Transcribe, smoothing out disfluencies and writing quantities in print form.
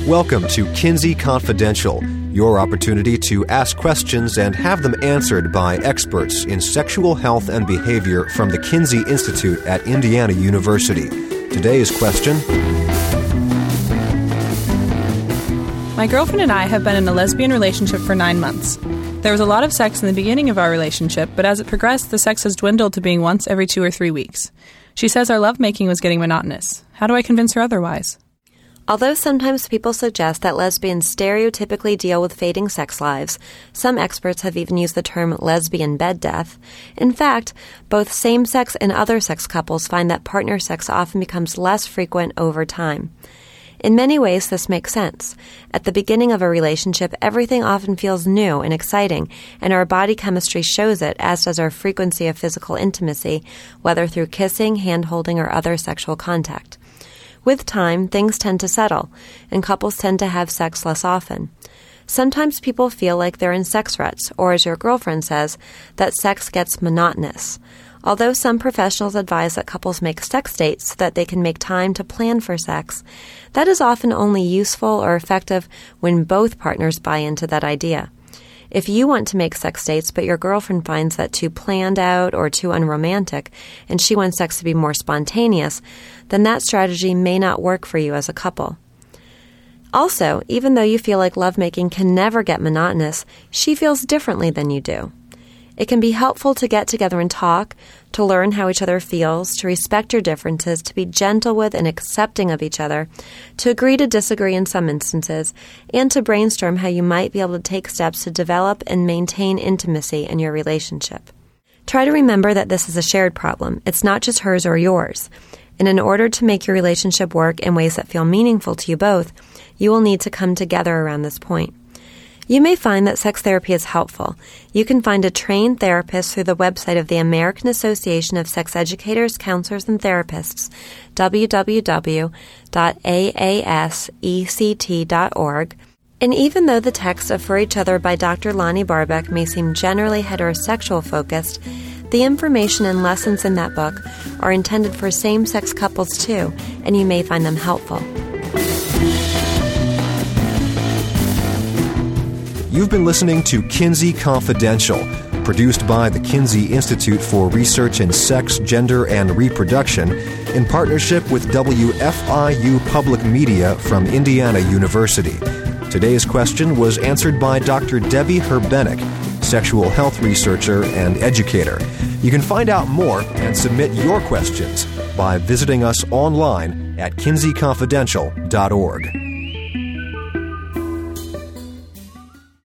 Welcome to Kinsey Confidential, your opportunity to ask questions and have them answered by experts in sexual health and behavior from the Kinsey Institute at Indiana University. Today's question: My girlfriend and I have been in a lesbian relationship for 9 months. There was a lot of sex in the beginning of our relationship, but as it progressed, the sex has dwindled to being once every 2 or 3 weeks. She says our lovemaking was getting monotonous. How do I convince her otherwise? Although sometimes people suggest that lesbians stereotypically deal with fading sex lives, some experts have even used the term lesbian bed death. In fact, both same-sex and other-sex couples find that partner sex often becomes less frequent over time. In many ways, this makes sense. At the beginning of a relationship, everything often feels new and exciting, and our body chemistry shows it, as does our frequency of physical intimacy, whether through kissing, hand-holding, or other sexual contact. With time, things tend to settle, and couples tend to have sex less often. Sometimes people feel like they're in sex ruts, or as your girlfriend says, that sex gets monotonous. Although some professionals advise that couples make sex dates so that they can make time to plan for sex, that is often only useful or effective when both partners buy into that idea. If you want to make sex dates, but your girlfriend finds that too planned out or too unromantic, and she wants sex to be more spontaneous, then that strategy may not work for you as a couple. Also, even though you feel like lovemaking can never get monotonous, she feels differently than you do. It can be helpful to get together and talk, to learn how each other feels, to respect your differences, to be gentle with and accepting of each other, to agree to disagree in some instances, and to brainstorm how you might be able to take steps to develop and maintain intimacy in your relationship. Try to remember that this is a shared problem. It's not just hers or yours. And in order to make your relationship work in ways that feel meaningful to you both, you will need to come together around this point. You may find that sex therapy is helpful. You can find a trained therapist through the website of the American Association of Sex Educators, Counselors, and Therapists, www.aasect.org. And even though the text of For Each Other by Dr. Lonnie Barbeck may seem generally heterosexual focused, the information and lessons in that book are intended for same-sex couples too, and you may find them helpful. You've been listening to Kinsey Confidential, produced by the Kinsey Institute for Research in Sex, Gender, and Reproduction in partnership with WFIU Public Media from Indiana University. Today's question was answered by Dr. Debbie Herbenek, sexual health researcher and educator. You can find out more and submit your questions by visiting us online at kinseyconfidential.org.